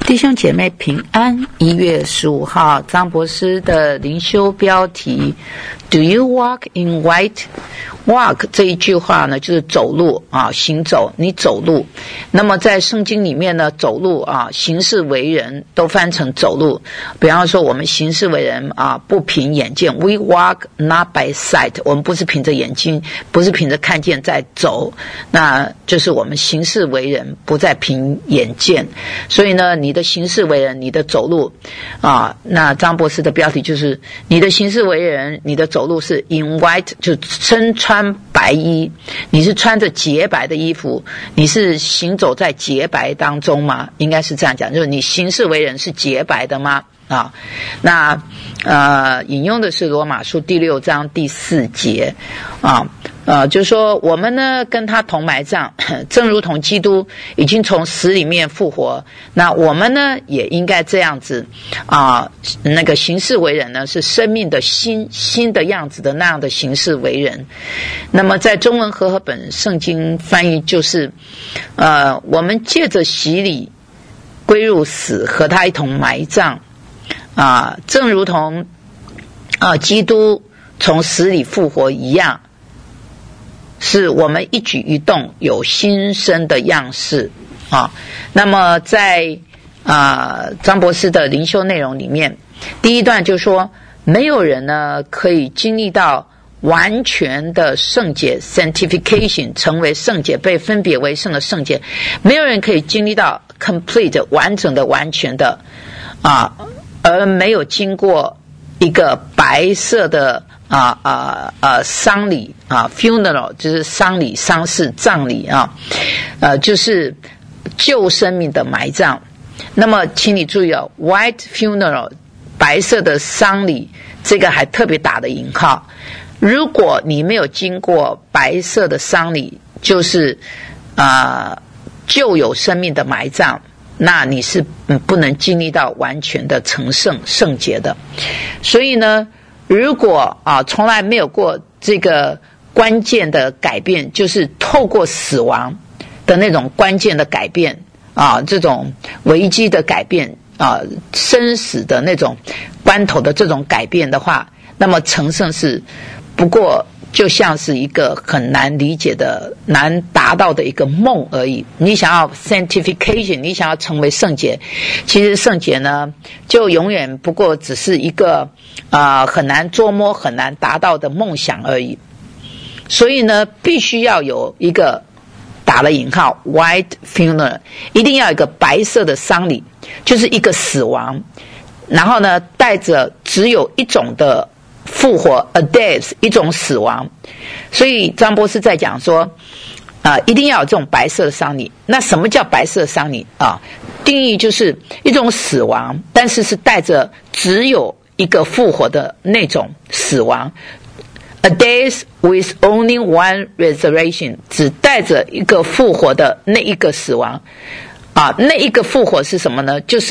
弟兄姐妹平安，1月15号，张博士的灵修标题 Do you walk in white? Walk 这一句话呢，就是走路啊，行走，你走路。那么在圣经里面呢，走路啊，行事为人都翻成走路。比方说我们行事为人啊，不凭眼见 We walk not by sight， 我们不是凭着眼睛，不是凭着看见在走，那就是我们行事为人不再凭眼见。所以呢，你的行事为人，你的走路啊，那张博士的标题就是你的行事为人，你的走路是 in white， 就身穿白衣，你是穿着洁白的衣服，你是行走在洁白当中吗？应该是这样讲，就是你行事为人是洁白的吗？啊，那引用的是罗马书第6章第4节啊。就是说我们呢跟他同埋葬，正如同基督已经从死里面复活，那我们呢也应该这样子啊，那个行事为人呢是生命的新的样子的那样的行事为人。那么在中文和合本圣经翻译就是我们借着洗礼归入死，和他一同埋葬啊，正如同基督从死里复活一样，是我们一举一动有新生的样式啊。那么在张博士的灵修内容里面，第一段就说没有人呢可以经历到完全的圣洁 sanctification， 成为圣洁，被分别为圣的圣洁，没有人可以经历到 complete 完整的完全的而没有经过一个白色的丧礼funeral， 就是丧礼、丧事、葬礼就是旧生命的埋葬。那么请你注意white funeral 白色的丧礼，这个还特别打的引号。如果你没有经过白色的丧礼，就是旧有生命的埋葬，那你是不能经历到完全的成圣圣洁的。所以呢，如果从来没有过这个关键的改变，就是透过死亡的那种关键的改变这种危机的改变生死的那种关头的这种改变的话，那么成圣是不过就像是一个很难理解的、难达到的一个梦而已。你想要 sanctification， 你想要成为圣洁，其实圣洁呢，就永远不过只是一个很难捉摸、很难达到的梦想而已。所以呢，必须要有一个打了引号 white funeral， 一定要有一个白色的丧礼，就是一个死亡，然后呢，带着只有一种的复活 a death， 一种死亡。所以张博士在讲说一定要有这种白色的丧礼。那什么叫白色的丧礼定义就是一种死亡，但是是带着只有一个复活的那种死亡。A death with only one resurrection， 只带着一个复活的那一个死亡那一个复活是什么呢？就是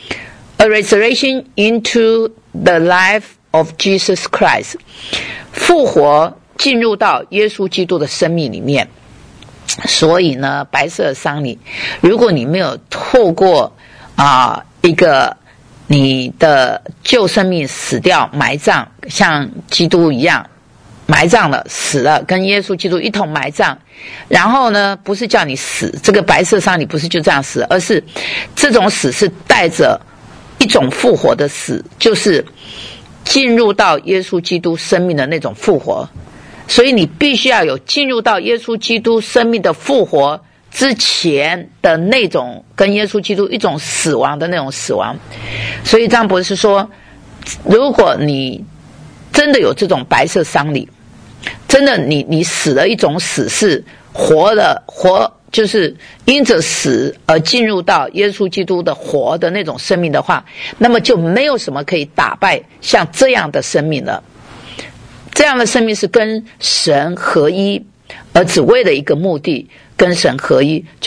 a resurrection into the life of Jesus Christ， 复活进入到耶稣基督的生命里面。所以呢，白色的丧礼，如果你没有透过一个你的旧生命死掉埋葬，像基督一样埋葬了死了，跟耶稣基督一同埋葬，然后呢不是叫你死，这个白色丧礼不是就这样死，而是这种死是带着一种复活的死，就是进入到耶稣基督生命的那种复活。所以你必须要有进入到耶稣基督生命的复活之前的那种跟耶稣基督一种死亡的那种死亡。所以张博士说，如果你真的有这种白色丧礼，真的你死了一种死是活，就是因着死而进入到耶稣基督的活的那种生命的话，那么就没有什么可以打败像这样的生命了。这样的生命是跟神合一，而只为了一个目的，跟神合一，就是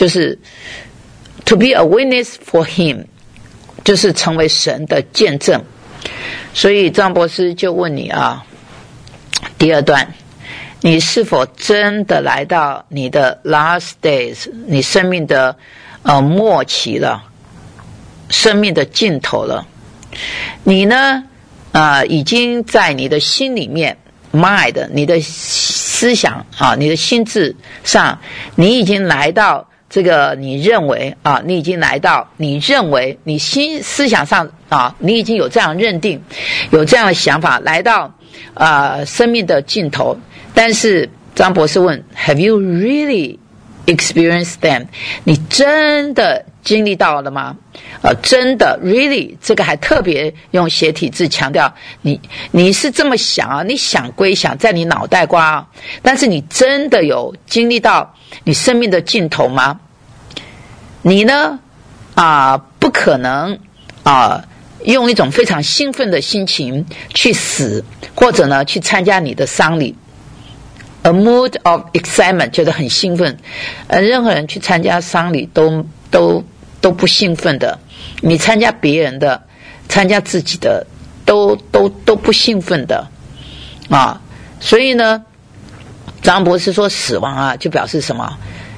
to be a witness for him， 就是成为神的见证。所以张博士就问你第二段，你是否真的来到你的 last days， 你生命的末期了？ 生命的尽头了。你呢，已经在你的心里面 mind 你的思想啊，你的心智上，你已经来到这个你认为啊，你已经来到你认为你思想上啊，你已经有这样认定，有这样的想法，来到生命的尽头。但是张博士问 Have you really experienced them？ 你真的经历到了吗？真的 really 这个还特别用斜体字强调，你是这么想啊，你想归想，在你脑袋瓜啊，但是你真的有经历到你生命的尽头吗？你呢不可能用一种非常兴奋的心情去死，或者呢去参加你的丧礼。A mood of excitement 觉得很兴奋，任何人去参加丧礼都不兴奋的，你参加别人的，参加自己的都不兴奋的所以呢，张博士说死亡就表示什么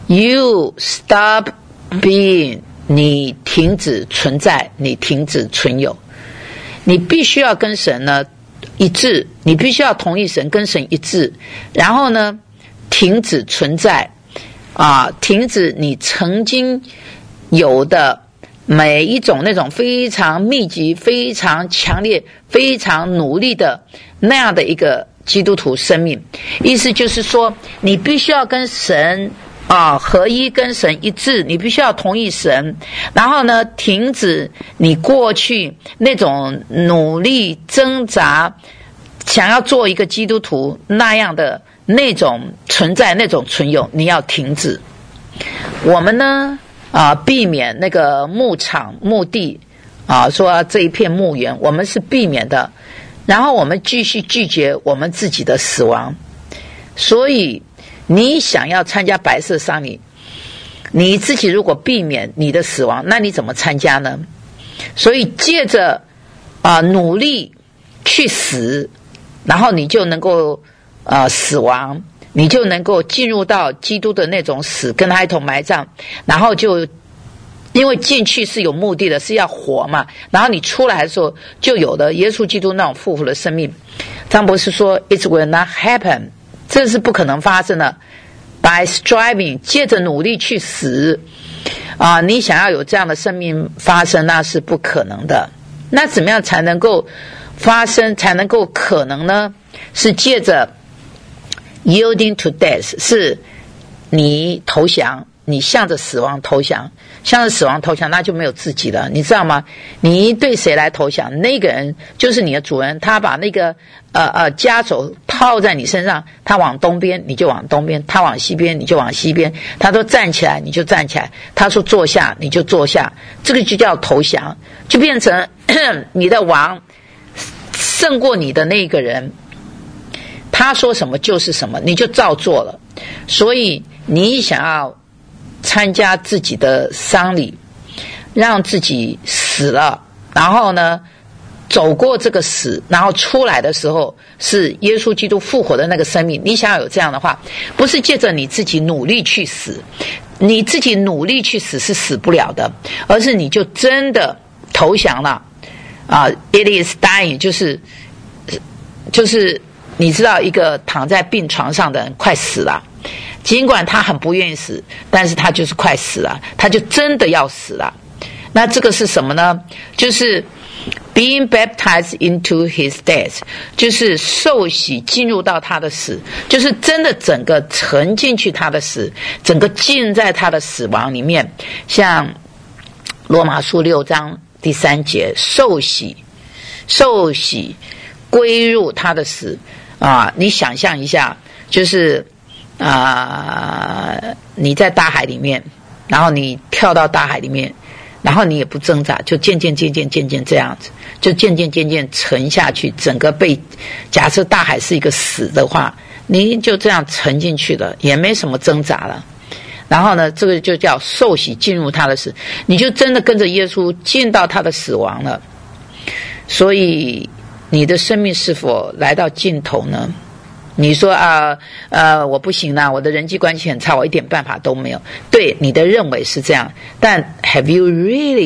？You stop being， 你停止存在，你停止存有，你必须要跟神呢一致，你必须要同意神，跟神一致，然后呢停止存在停止你曾经有的每一种那种非常密集、非常强烈、非常努力的那样的一个基督徒生命。意思就是说，你必须要跟神合一，跟神一致，你必须要同意神，然后呢停止你过去那种努力挣扎想要做一个基督徒那样的那种存在，那种存有，你要停止。我们呢避免那个牧场墓地说这一片墓园我们是避免的，然后我们继续拒绝我们自己的死亡。所以你想要参加白色丧礼，你自己如果避免你的死亡，那你怎么参加呢？所以借着努力去死，然后你就能够死亡，你就能够进入到基督的那种死，跟他一同埋葬，然后就因为进去是有目的的，是要活嘛，然后你出来的时候就有了耶稣基督那种复活的生命。张博士说 It will not happen， 这是不可能发生的。By striving， 借着努力去死你想要有这样的生命发生，那是不可能的。那怎么样才能够发生，才能够可能呢？是借着 yielding to death， 是你投降，你向着死亡投降，向着死亡投降，那就没有自己了，你知道吗？你对谁来投降，那个人就是你的主人，他把那个枷锁套在你身上，他往东边你就往东边，他往西边你就往西边，他说站起来你就站起来，他说坐下你就坐下，这个就叫投降，就变成你的王胜过你的那个人，他说什么就是什么，你就照做了。所以你想要参加自己的丧礼，让自己死了，然后呢走过这个死，然后出来的时候是耶稣基督复活的那个生命，你想要有这样的话，不是借着你自己努力去死，你自己努力去死是死不了的，而是你就真的投降了It is dying， 就是你知道一个躺在病床上的人快死了，尽管他很不愿意死，但是他就是快死了，他就真的要死了。那这个是什么呢？就是 being baptized into his death， 就是受洗进入到他的死，就是真的整个沉进去他的死，整个浸在他的死亡里面。像罗马书6章第3节，受洗归入他的死你想象一下，就是你在大海里面，然后你跳到大海里面，然后你也不挣扎，就渐渐这样子，就渐渐沉下去，整个被假设大海是一个死的话，你就这样沉进去了，也没什么挣扎了。然后呢，这个就叫受洗进入他的死，你就真的跟着耶稣进到他的死亡了。所以你的生命是否来到尽头呢？你说我不行啦，我的人际关系很差，我一点办法都没有。对，你的认为是这样，但 have you really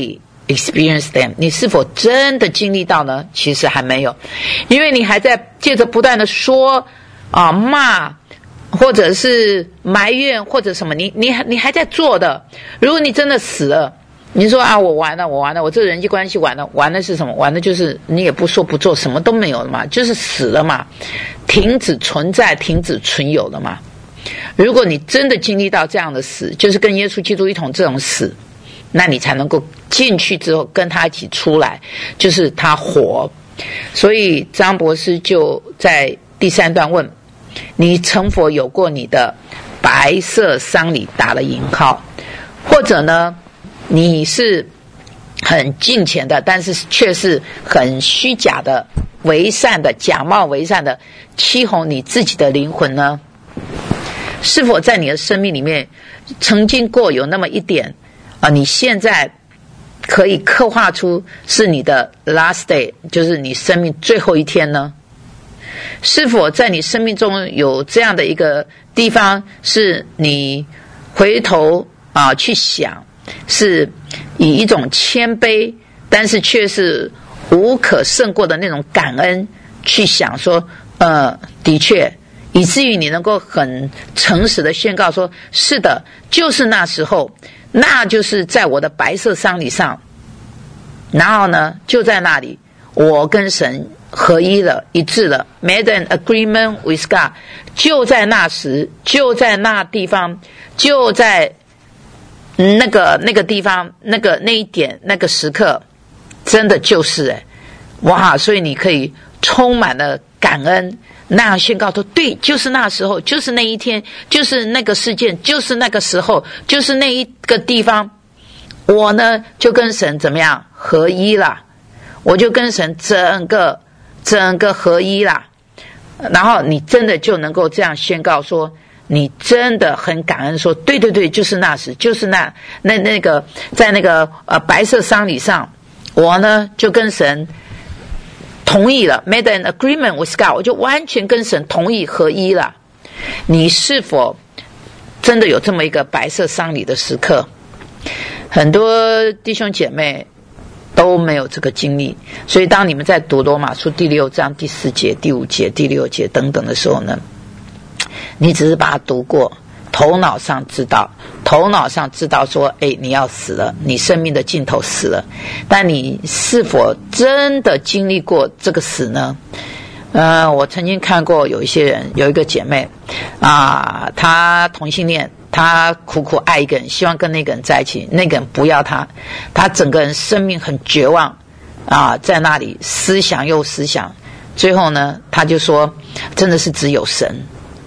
experience them？ 你是否真的经历到呢？其实还没有，因为你还在借着不断的说骂，或者是埋怨，或者什么，你还在做的。如果你真的死了，你说我完了，我这人际关系完了是什么？完了就是你也不说不做，什么都没有了嘛，就是死了嘛，停止存在，停止存有了嘛。如果你真的经历到这样的死，就是跟耶稣基督一同这种死，那你才能够进去之后跟他一起出来，就是他活。所以张博士就在第3段问，你曾否有过你的白色丧礼，打了引号，或者呢你是很敬虔的，但是却是很虚假的、为善的、假冒为善的欺哄你自己的灵魂呢？是否在你的生命里面曾经过有那么一点你现在可以刻画出是你的 last day， 就是你生命最后一天呢？是否在你生命中有这样的一个地方，是你回头去想，是以一种谦卑，但是却是无可胜过的那种感恩去想说的确，以至于你能够很诚实的宣告说，是的，就是那时候，那就是在我的白色丧礼上，然后呢就在那里我跟神合一了，一致了， made an agreement with God， 就在那时，就在那地方，就在那个地方，那一点，那个时刻，真的就是哇！所以你可以充满了感恩，那样宣告说，对，就是那时候，就是那一天，就是那个事件，就是那个时候，就是那一个地方，我呢就跟神怎么样合一了，我就跟神整个合一啦。然后你真的就能够这样宣告说，你真的很感恩说，对对对，就是那时，就是那个在那个白色丧礼上，我呢就跟神同意了， made an agreement with God， 我就完全跟神同意合一了。你是否真的有这么一个白色丧礼的时刻？很多弟兄姐妹都没有这个经历，所以当你们在读罗马书第6章第4节、第5节、第6节等等的时候呢，你只是把它读过，头脑上知道说，你要死了，你生命的尽头死了，但你是否真的经历过这个死呢？我曾经看过有一些人，有一个姐妹她同性恋，她苦苦爱一个人，希望跟那个人在一起，那个人不要她，她整个人生命很绝望在那里思想又思想，最后呢她就说真的是只有神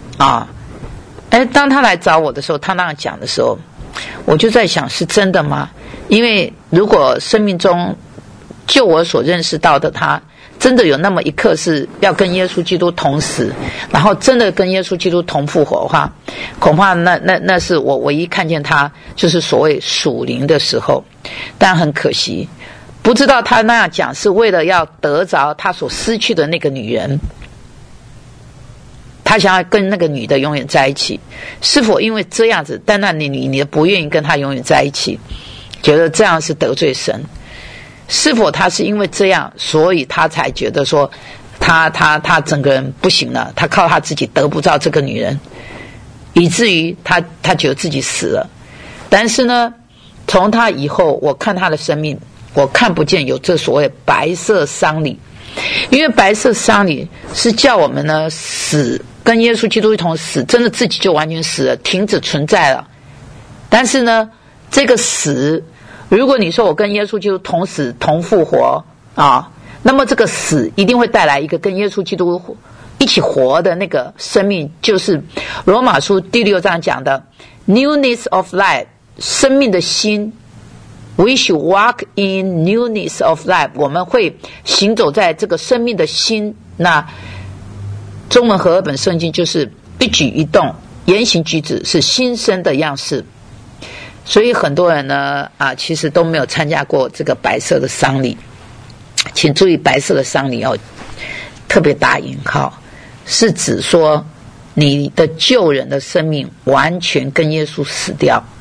当她来找我的时候，她那样讲的时候，我就在想，是真的吗？因为如果生命中就我所认识到的，她真的有那么一刻是要跟耶稣基督同死，然后真的跟耶稣基督同复活的话，恐怕那是我唯一看见他就是所谓属灵的时候。但很可惜，不知道他那样讲是为了要得着他所失去的那个女人，他想要跟那个女的永远在一起，是否因为这样子，但那你不愿意跟他永远在一起，觉得这样是得罪神？是否他是因为这样，所以他才觉得说他整个人不行了，他靠他自己得不到这个女人，以至于他觉得自己死了。但是呢，从他以后我看他的生命，我看不见有这所谓白色丧礼，因为白色丧礼是叫我们呢死，跟耶稣基督一同死，真的自己就完全死了，停止存在了。但是呢，这个死，如果你说我跟耶稣基督同死同复活那么这个死一定会带来一个跟耶稣基督一起活的那个生命，就是罗马书第6章讲的 newness of life， 生命的新。 We should walk in newness of life， 我们会行走在这个生命的新。那中文和合本圣经就是一举一动言行举止是新生的样式。所以很多人呢其实都没有参加过这个白色的丧礼。请注意，白色的丧礼特别打引号，是指说你的旧人的生命完全跟耶稣死掉，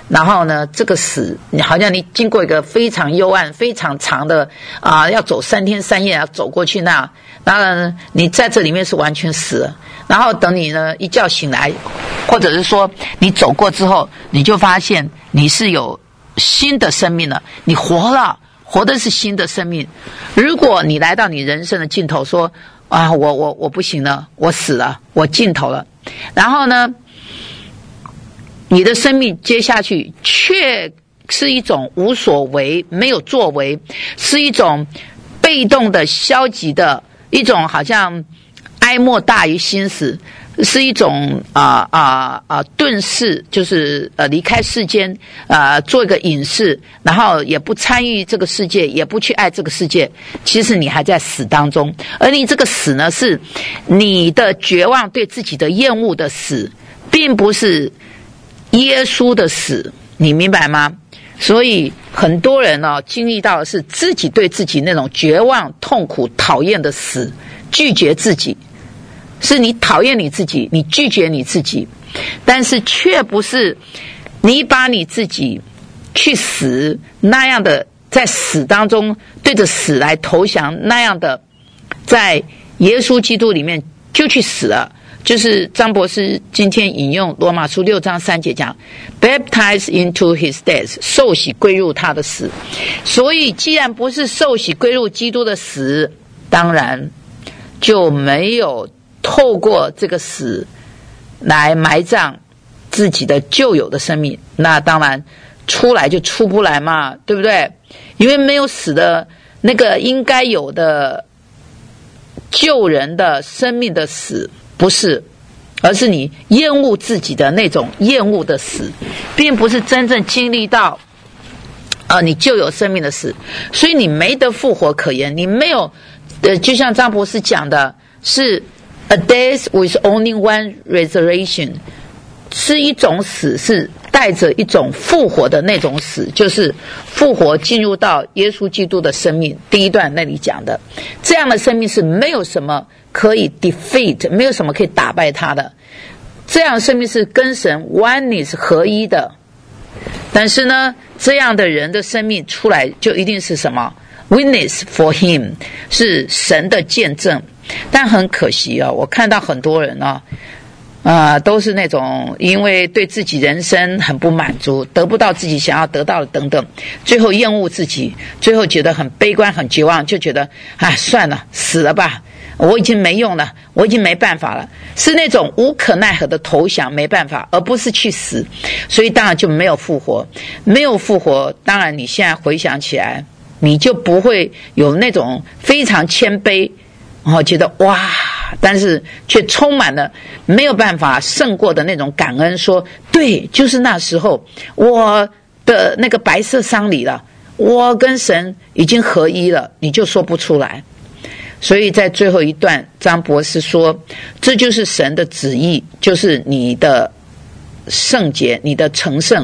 然后呢，这个死，你好像你经过一个非常幽暗、非常长的要走3天3夜要走过去那，当然你在这里面是完全死了。然后等你呢一觉醒来，或者是说你走过之后，你就发现你是有新的生命了，你活了，活的是新的生命。如果你来到你人生的尽头，说我不行了，我死了，我尽头了，然后呢，你的生命接下去却是一种无所为，没有作为，是一种被动的、消极的，一种好像哀莫大于心死，是一种遁世，就是离开世间，做一个隐士，然后也不参与这个世界，也不去爱这个世界。其实你还在死当中，而你这个死呢，是你的绝望、对自己的厌恶的死，并不是耶稣的死，你明白吗？所以很多人经历到的是自己对自己那种绝望、痛苦、讨厌的死，拒绝自己。是你讨厌你自己，你拒绝你自己，但是却不是你把你自己去死那样的，在死当中对着死来投降那样的，在耶稣基督里面就去死了。就是张博士今天引用罗马书6章3节讲 baptized into his death， 受洗归入他的死。所以既然不是受洗归入基督的死，当然就没有透过这个死来埋葬自己的旧有的生命，那当然出来就出不来嘛，对不对？因为没有死的那个应该有的救人的生命的死，不是，而是你厌恶自己的那种厌恶的死，并不是真正经历到你旧有生命的死，所以你没得复活可言，你没有就像张博士讲的，是A death with only one resurrection， 是一种死，是带着一种复活的那种死，就是复活进入到耶稣基督的生命。第一段那里讲的，这样的生命是没有什么可以 defeat， 没有什么可以打败他的。这样的生命是跟神 oneness 合一的。但是呢，这样的人的生命出来就一定是什么 witness for him， 是神的见证。但很可惜我看到很多人都是那种因为对自己人生很不满足，得不到自己想要得到的等等，最后厌恶自己，最后觉得很悲观很绝望，就觉得算了，死了吧，我已经没用了，我已经没办法了，是那种无可奈何的投降，没办法，而不是去死。所以当然就没有复活，没有复活，当然你现在回想起来，你就不会有那种非常谦卑觉得哇，但是却充满了没有办法胜过的那种感恩，说对，就是那时候我的那个白色丧礼了，我跟神已经合一了，你就说不出来。所以在最后一段，张博士说，这就是神的旨意，就是你的圣洁，你的成圣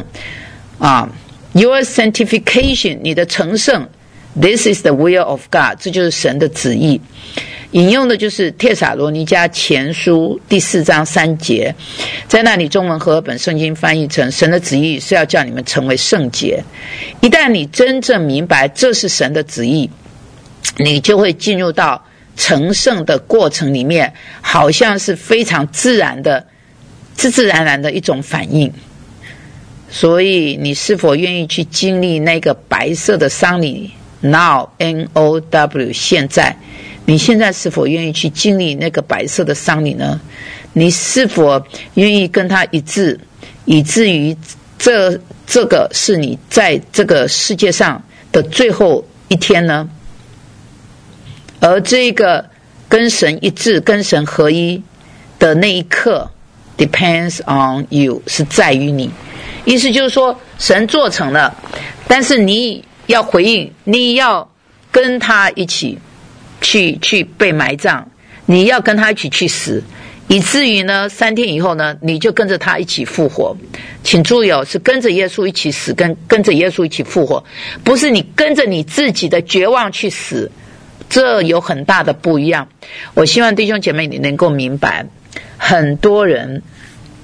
your sanctification， 你的成圣， This is the will of God， 这就是神的旨意。引用的就是帖撒罗尼迦前书第4章3节，在那里中文和合本圣经翻译成，神的旨意是要叫你们成为圣洁。一旦你真正明白这是神的旨意，你就会进入到成圣的过程里面，好像是非常自然的、自自然然的一种反应。所以你是否愿意去经历那个白色的丧礼 Now N-O-W 现在，你现在是否愿意去经历那个白色的丧礼呢？你是否愿意跟他一致，以至于这个是你在这个世界上的最后一天呢？而这个跟神一致、跟神合一的那一刻 depends on you， 是在于你。意思就是说，神做成了，但是你要回应，你要跟他一起去被埋葬，你要跟他一起去死，以至于呢3天以后呢，你就跟着他一起复活。请注意是跟着耶稣一起死，跟着耶稣一起复活，不是你跟着你自己的绝望去死，这有很大的不一样。我希望弟兄姐妹你能够明白，很多人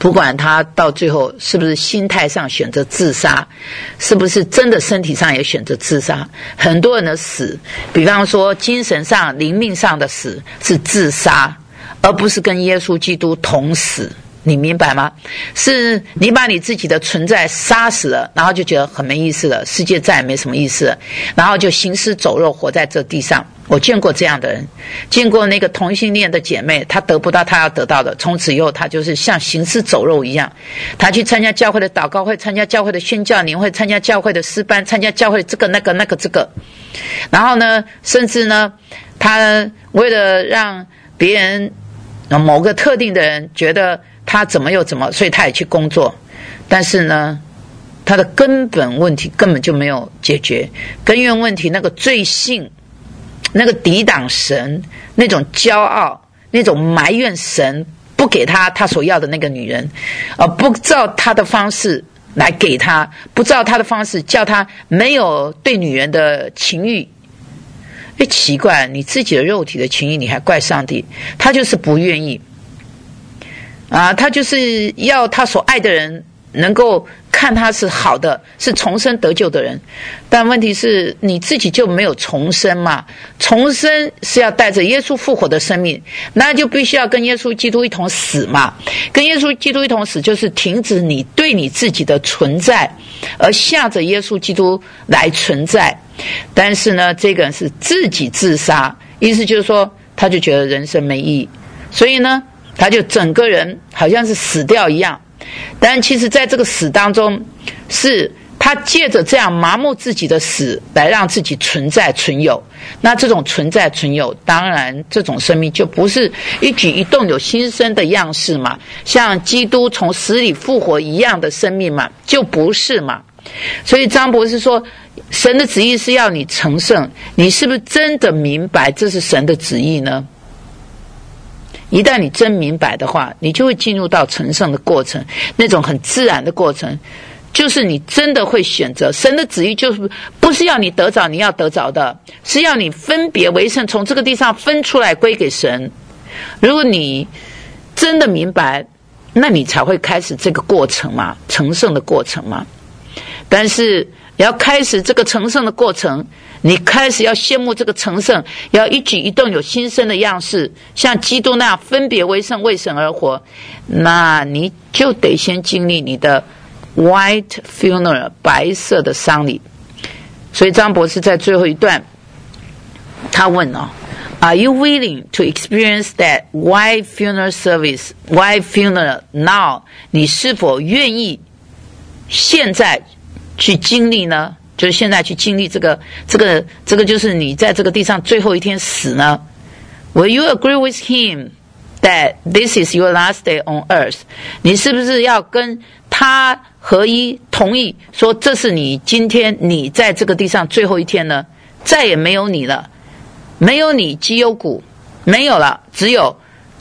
不管他到最后是不是心态上选择自杀，是不是真的身体上也选择自杀，很多人的死，比方说精神上灵命上的死是自杀，而不是跟耶稣基督同死，你明白吗？是你把你自己的存在杀死了，然后就觉得很没意思了，世界再也没什么意思了，然后就行尸走肉活在这地上。我见过这样的人，见过那个同性恋的姐妹，她得不到她要得到的，从此以后她就是像行尸走肉一样。她去参加教会的祷告会，参加教会的宣教年会，参加教会的诗班，参加教会这个那个那个这个，然后呢，甚至呢，她为了让别人某个特定的人觉得她怎么又怎么，所以她也去工作，但是呢，她的根本问题根本就没有解决，根源问题那个罪性，那个抵挡神，那种骄傲，那种埋怨神不给他所要的那个女人，不照他的方式来给他，不照他的方式叫他没有对女人的情欲。奇怪，你自己的肉体的情欲你还怪上帝，他就是不愿意他就是要他所爱的人能够看他是好的，是重生得救的人，但问题是你自己就没有重生嘛？重生是要带着耶稣复活的生命，那就必须要跟耶稣基督一同死嘛。跟耶稣基督一同死，就是停止你对你自己的存在，而向着耶稣基督来存在。但是呢，这个人是自己自杀，意思就是说，他就觉得人生没意义，所以呢，他就整个人好像是死掉一样。但其实在这个死当中，是他借着这样麻木自己的死来让自己存在存有。那这种存在存有，当然这种生命就不是一举一动有新生的样式嘛，像基督从死里复活一样的生命嘛，就不是嘛。所以张博士说，神的旨意是要你成圣，你是不是真的明白这是神的旨意呢？一旦你真明白的话，你就会进入到成圣的过程，那种很自然的过程，就是你真的会选择神的旨意，就是不是要你得着你要得着的，是要你分别为圣，从这个地上分出来归给神。如果你真的明白，那你才会开始这个过程嘛，成圣的过程嘛。但是要开始这个成圣的过程，你开始要羡慕这个成圣，要一举一动有新生的样式，像基督那样分别为圣，为神而活，那你就得先经历你的 white funeral 白色的丧礼。所以张博士在最后一段他问Are you willing to experience that white funeral service, white funeral now? 你是否愿意现在去经历呢？就是现在去经历这个就是你在这个地上最后一天死呢？ Will you agree with him that this is your last day on earth? 你是不是要跟他合一同意说这是你今天你在这个地上最后一天呢？再也没有你了，没有你基优谷，没有了，只有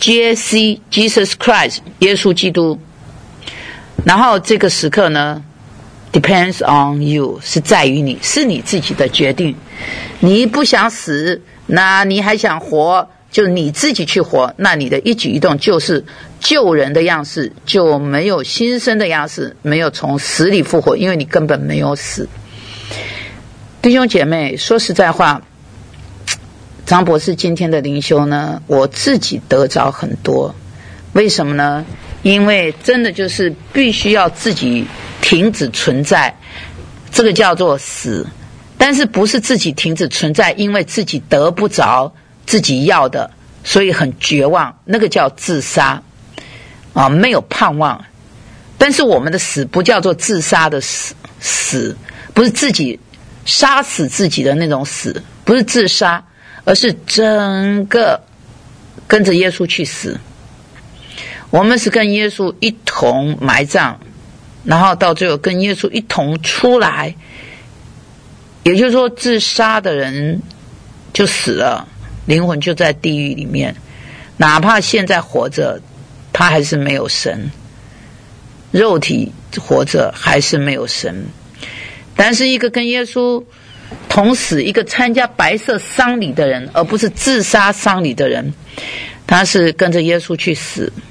JC Jesus Christ 耶稣基督。然后这个时刻呢Depends on you 是在于你，是你自己的决定。你不想死，那你还想活，就你自己去活，那你的一举一动就是救人的样式，就没有新生的样式，没有从死里复活，因为你根本没有死。弟兄姐妹，说实在话，张博士今天的灵修呢，我自己得着很多。为什么呢？因为真的就是必须要自己停止存在，这个叫做死。但是不是自己停止存在，因为自己得不着自己要的，所以很绝望，那个叫自杀没有盼望。但是我们的死不叫做自杀的死，不是自己杀死自己的那种死，不是自杀，而是整个跟着耶稣去死。我们是跟耶稣一同埋葬，然后到最后跟耶稣一同出来。也就是说，自杀的人就死了，灵魂就在地狱里面，哪怕现在活着，他还是没有神，肉体活着还是没有神。但是一个跟耶稣同死，一个参加白色丧礼的人，而不是自杀丧礼的人，他是跟着耶稣去死。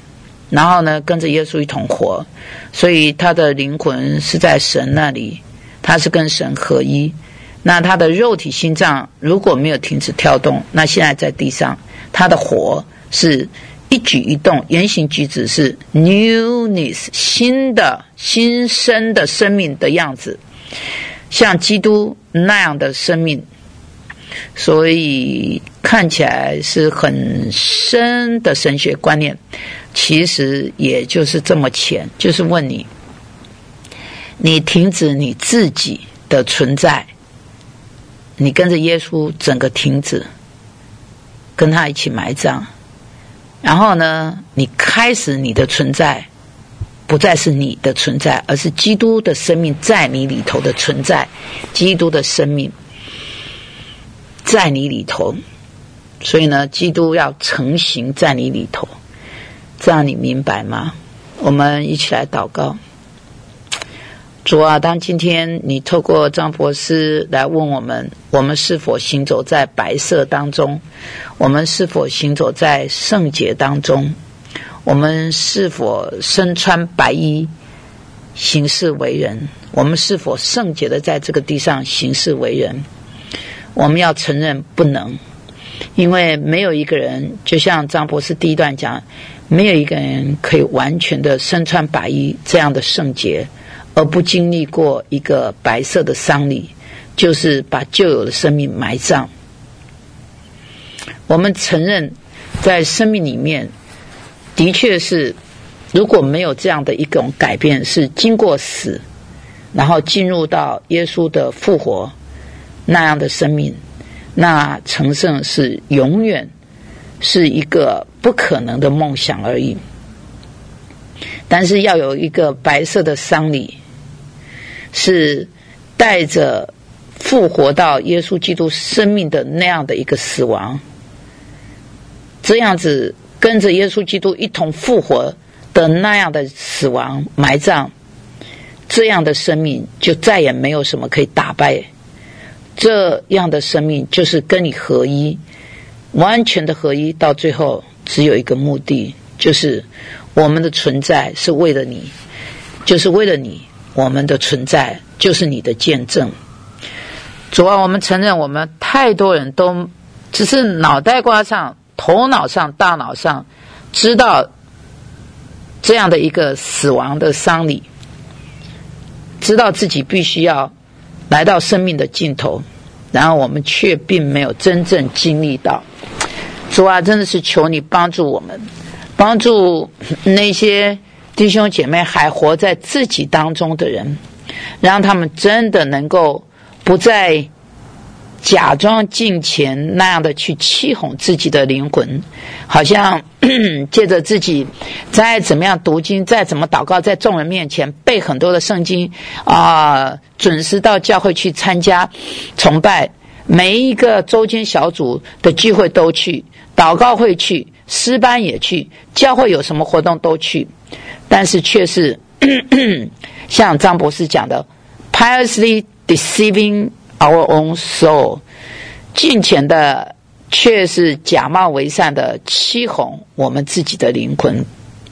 然后呢跟着耶稣一同活，所以他的灵魂是在神那里，他是跟神合一。那他的肉体心脏如果没有停止跳动，那现在在地上他的活是一举一动，言行举止是 newness， 新的新生的生命的样子，像基督那样的生命。所以看起来是很深的神学观念，其实也就是这么浅，就是问你，你停止你自己的存在，你跟着耶稣整个停止，跟他一起埋葬，然后呢你开始你的存在不再是你的存在，而是基督的生命在你里头的存在，基督的生命在你里头，所以呢基督要成形在你里头，这样你明白吗？我们一起来祷告。主啊，当今天你透过张博士来问我们是否行走在白色当中，我们是否行走在圣洁当中，我们是否身穿白衣行事为人，我们是否圣洁的在这个地上行事为人，我们要承认不能，因为没有一个人，就像张博士第一段讲，没有一个人可以完全的身穿白衣这样的圣洁，而不经历过一个白色的丧礼，就是把旧有的生命埋葬。我们承认在生命里面的确是，如果没有这样的一种改变，是经过死然后进入到耶稣的复活那样的生命，那成圣是永远是一个不可能的梦想而已。但是要有一个白色的丧礼，是带着复活到耶稣基督生命的那样的一个死亡，这样子跟着耶稣基督一同复活的那样的死亡埋葬，这样的生命就再也没有什么可以打败。这样的生命就是跟你合一，完全的合一，到最后只有一个目的，就是我们的存在是为了你，就是为了你，我们的存在就是你的见证。主啊，我们承认我们太多人都只是脑袋瓜上、头脑上、大脑上知道这样的一个死亡的丧礼，知道自己必须要来到生命的尽头，然后我们却并没有真正经历到。主啊，真的是求你帮助我们，帮助那些弟兄姐妹还活在自己当中的人，让他们真的能够不再假装敬虔那样的去欺哄自己的灵魂，好像借着自己再怎么样读经，再怎么祷告，在众人面前背很多的圣经准时到教会去参加崇拜，每一个周间小组的聚会都去，祷告会去，诗班也去，教会有什么活动都去，但是却是像张博士讲的 piously deceiving our own soul， 敬虔的却是假冒为善的欺哄我们自己的灵魂。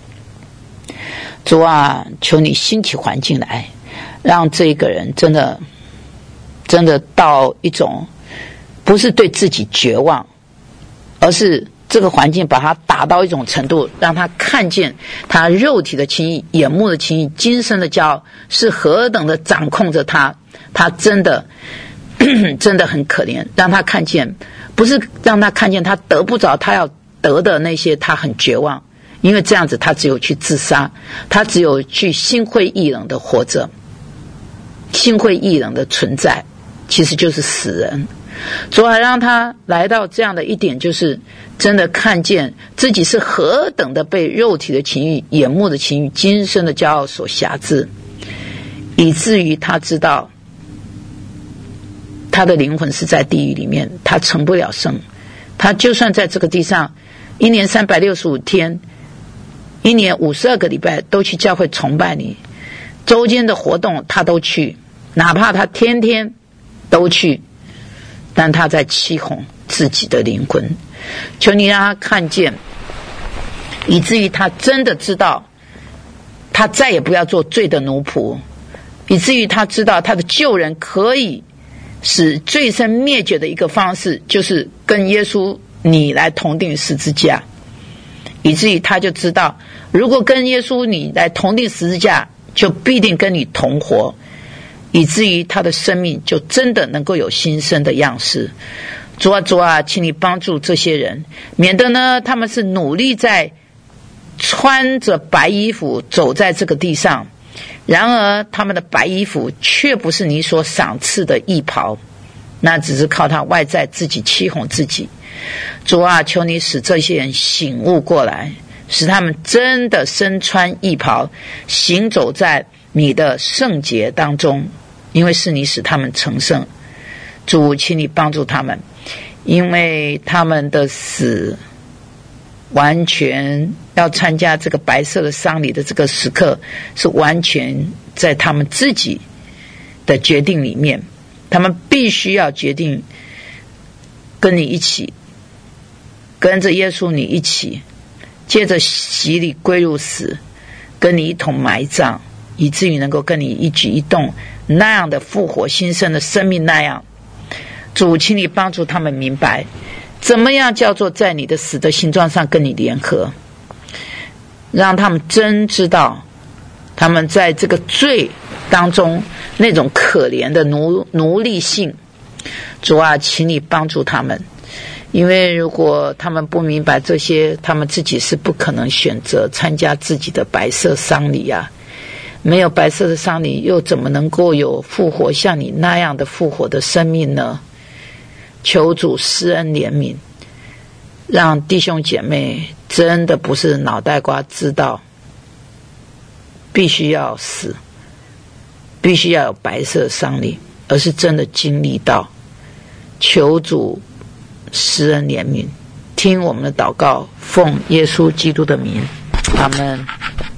主啊，求你兴起环境来，让这个人真的到一种不是对自己绝望，而是这个环境把他打到一种程度，让他看见他肉体的情欲、眼目的情欲、今生的骄傲是何等的掌控着他，他真的很可怜，让他看见，不是让他看见他得不着他要得的那些，他很绝望，因为这样子他只有去自杀，他只有去心灰意冷的活着，心灰意冷的存在其实就是死人。主啊，让他来到这样的一点，就是真的看见自己是何等的被肉体的情欲、眼目的情欲、今生的骄傲所辖制，以至于他知道他的灵魂是在地狱里面，他成不了圣。他就算在这个地上一年365天，一年52个礼拜都去教会崇拜你，周间的活动他都去，哪怕他天天都去，但他在欺哄自己的灵魂。求你让他看见以至于他真的知道他再也不要做罪的奴仆，以至于他知道他的救人可以使罪身灭绝的一个方式，就是跟耶稣你来同定十字架。以至于他就知道，如果跟耶稣你来同定十字架，就必定跟你同活，以至于他的生命就真的能够有新生的样式。主啊，主啊，请你帮助这些人，免得呢他们是努力在穿着白衣服走在这个地上，然而他们的白衣服却不是你所赏赐的义袍，那只是靠他外在自己欺哄自己。主啊，求你使这些人醒悟过来，使他们真的身穿义袍，行走在你的圣洁当中，因为是你使他们成圣。主，请你帮助他们，因为他们的死完全要参加这个白色的丧礼的这个时刻，是完全在他们自己的决定里面，他们必须要决定跟你一起，跟着耶稣你一起，借着洗礼归入死，跟你一同埋葬，以至于能够跟你一举一动那样的复活新生的生命那样。主，请你帮助他们明白怎么样叫做在你的死的形状上跟你联合，让他们真知道他们在这个罪当中那种可怜的奴隶性。主啊，请你帮助他们，因为如果他们不明白这些，他们自己是不可能选择参加自己的白色丧礼啊。没有白色的丧礼，又怎么能够有复活像你那样的复活的生命呢？求主施恩怜悯，让弟兄姐妹真的不是脑袋瓜知道必须要死，必须要有白色丧礼，而是真的经历到。求主施恩怜悯，听我们的祷告，奉耶稣基督的名，阿们。